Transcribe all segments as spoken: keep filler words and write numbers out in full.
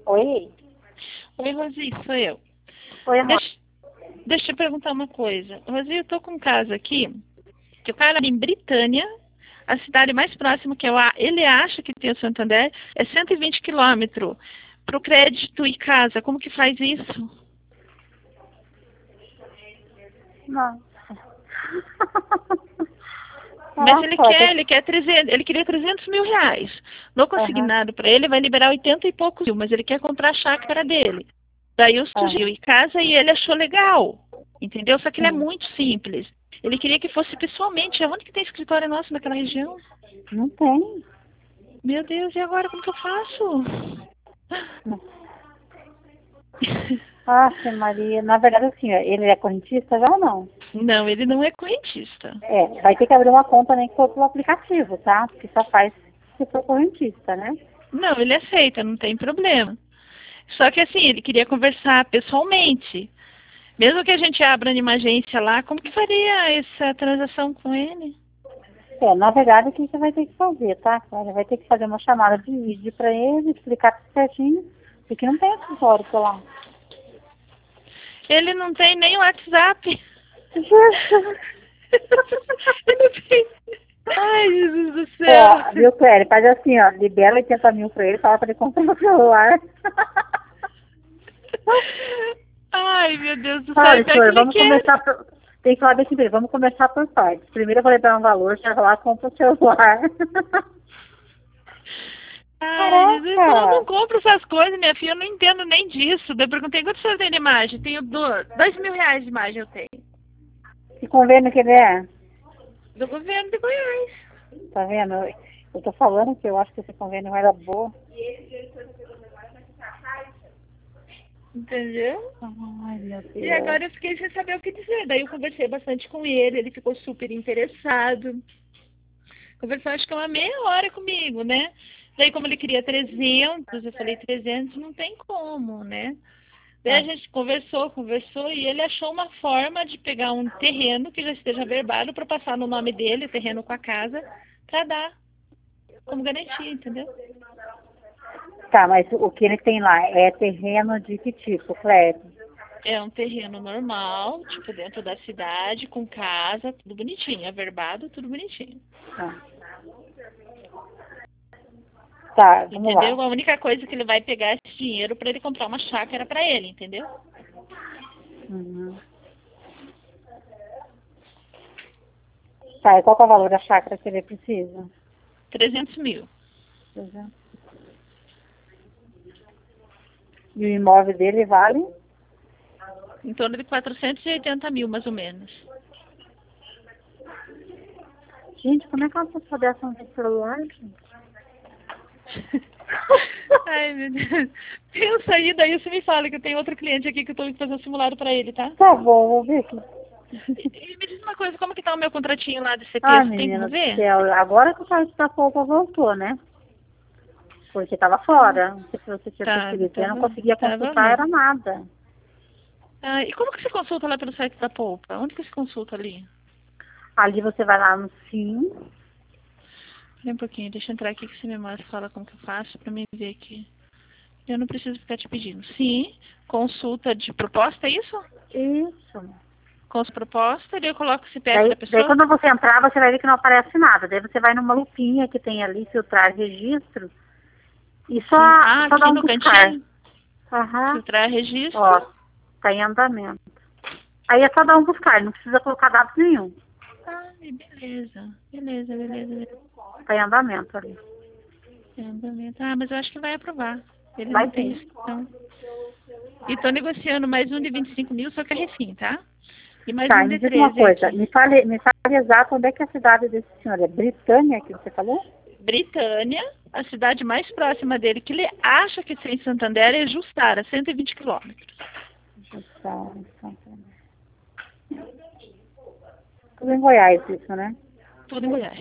Oi? Oi, Rosi, sou eu. Oi, amor. Deixa, deixa eu perguntar uma coisa. Rosi, eu tô com um caso aqui, que o cara em Britânia, a cidade mais próxima que eu, a- ele acha que tem o Santander, é cento e vinte quilômetros para o crédito e casa. Como que faz isso? Não. Mas ele Nossa, quer, ele quer trezentos, ele queria trezentos mil reais. No aham, consignado para ele, vai liberar oitenta e poucos mil, mas ele quer comprar a chácara dele. Daí eu sugiro aham, em casa e ele achou legal, entendeu? Só que ele é sim. muito simples. Ele queria que fosse pessoalmente. Aonde que tem escritório nosso naquela região? Não tem. Meu Deus, e agora como que eu faço? Não. Nossa, Maria. Na verdade, assim, ó, ele é correntista já ou não? Não, ele não é correntista. É, vai ter que abrir uma conta nem que for pelo aplicativo, tá? Porque só faz se for correntista, né? Não, ele aceita, não tem problema. Só que assim, ele queria conversar pessoalmente. Mesmo que a gente abra em uma agência lá, como que faria essa transação com ele? É, na verdade, o que você vai ter que fazer, tá, Clara? Vai ter que fazer uma chamada de vídeo pra ele, explicar tudo certinho, porque não tem escritório por lá. Ele não tem nem WhatsApp. Jesus! Ele tem... Ai, Jesus do céu. Ó, viu, Cléria? Faz assim, ó, libera oitenta mil pra ele, fala pra ele comprar um celular. Ai, meu Deus do céu. E Olha, pior que senhor, ele vamos quer. começar por... Tem que falar desse jeito, vamos começar por partes. Primeiro eu vou lembrar um valor, você vai lá, compra o celular. Ai, Jesus, ele falou, não Caraca! compro essas coisas, minha filha, eu não entendo nem disso. Daí eu perguntei, quanto você tem de imagem? Tenho do- dois mil reais de imagem, eu tenho. Que convênio que ele é? Do governo de Goiás. Tá vendo? Eu tô falando que eu acho que esse convênio era bom. Entendeu? Ai, meu E Deus. agora eu fiquei sem saber o que dizer. Daí eu conversei bastante com ele, ele ficou super interessado. Conversou acho que uma meia hora comigo, né? Daí como ele queria trezentos, eu falei trezentos não tem como, né? Daí a Ah, gente conversou, conversou e ele achou uma forma de pegar um terreno que já esteja averbado para passar no nome dele, o terreno com a casa, para dar como garantia, entendeu? tá, mas o que ele tem lá é terreno de que tipo, Cléber? É um terreno normal, tipo dentro da cidade, com casa, tudo bonitinho, averbado, tudo bonitinho. Ah. Tá, vamos lá. Entendeu? A única coisa que ele vai pegar é esse dinheiro para ele comprar uma chácara para ele, entendeu? Uhum. Tá, e qual que é o valor da chácara que ele precisa? trezentos mil. trezentos. E o imóvel dele vale? Em torno de quatrocentos e oitenta mil, mais ou menos. Gente, como é que uma pessoa dessa não tem celular, gente? Ai, meu Deus. Pensa aí, daí você me fala que eu tenho outro cliente aqui que eu tô indo fazer um simulado para ele, tá? Tá bom, vou ver aqui. E, e me diz uma coisa, como que tá o meu contratinho lá de C P? Ah, Você tem menina como do ver? céu, agora que o site da polpa voltou, né? Porque tava fora. Não sei se você tinha Tá, percebido. Eu não tava, conseguia tava consultar, era mesmo. nada. Ah, e como que você consulta lá pelo site da Poupa? Onde que você consulta ali? Ali você vai lá no sim. Espera um pouquinho, deixa eu entrar aqui que você me mostra, fala como que eu faço pra me ver aqui. Eu não preciso ficar te pedindo. Sim, consulta de proposta, é isso? Isso. Com as propostas, daí eu coloco o C P F Daí, da daí pessoa? quando você entrar, você vai ver que não aparece nada. Daí você vai numa lupinha que tem ali, filtrar registro, e só, Sim. Ah, só dá aqui um no buscar. cantinho, Aham. filtrar registro. Ó, tá em andamento. Aí é só dar um buscar, não precisa colocar dados nenhum. Ah, beleza. Beleza, beleza, beleza. Tá em andamento ali. É, andamento. Ah, mas eu acho que vai aprovar. Ele Vai não tem sim. restrição. E tô negociando mais um de vinte e cinco mil, só que é refim, tá? E mais Tá, um e me de diz uma treze coisa, aqui. me fale, me fale exato onde é que é a cidade desse senhor. É Britânia que você falou? Britânia, a cidade mais próxima dele, que ele acha que ser em Santander, é Justara, cento e vinte quilômetros. Justara, Santander. Tudo em Goiás isso, né? Tudo em Goiás.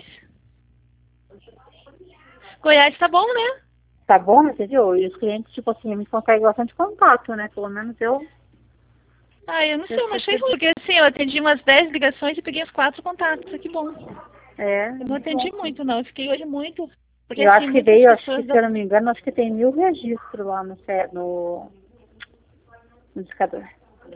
Goiás tá bom, né? Tá bom, entendeu? E os clientes, tipo assim, me conseguem bastante contato, né? Pelo menos eu, Ah, eu não sei, eu eu não achei ruim, percebi. porque assim, eu atendi umas dez ligações e peguei os quatro contatos, que bom. É, Eu não muito bom. atendi muito, não, eu fiquei hoje muito Porque, Eu assim, acho que muitas veio, acho que, pessoas se eu não me engano, acho que tem mil registros lá no, C- no, no discador.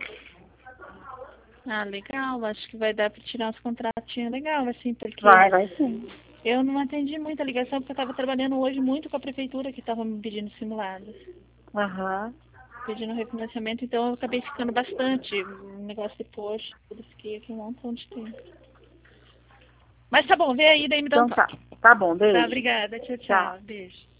Ah, legal, acho que vai dar para tirar uns contratinhos legal, assim, porque Vai, vai sim. eu não atendi muita ligação, porque eu estava trabalhando hoje muito com a prefeitura, que estava me pedindo simulados, Aham. pedindo refinanciamento, então eu acabei ficando bastante, um negócio de post, tudo, fiquei aqui um montão de tempo. Mas tá bom, vê aí, daí me dá um Então tá. toque. Tá bom, Tá, beijo. obrigada, tchau, Tchau. tchau, beijo.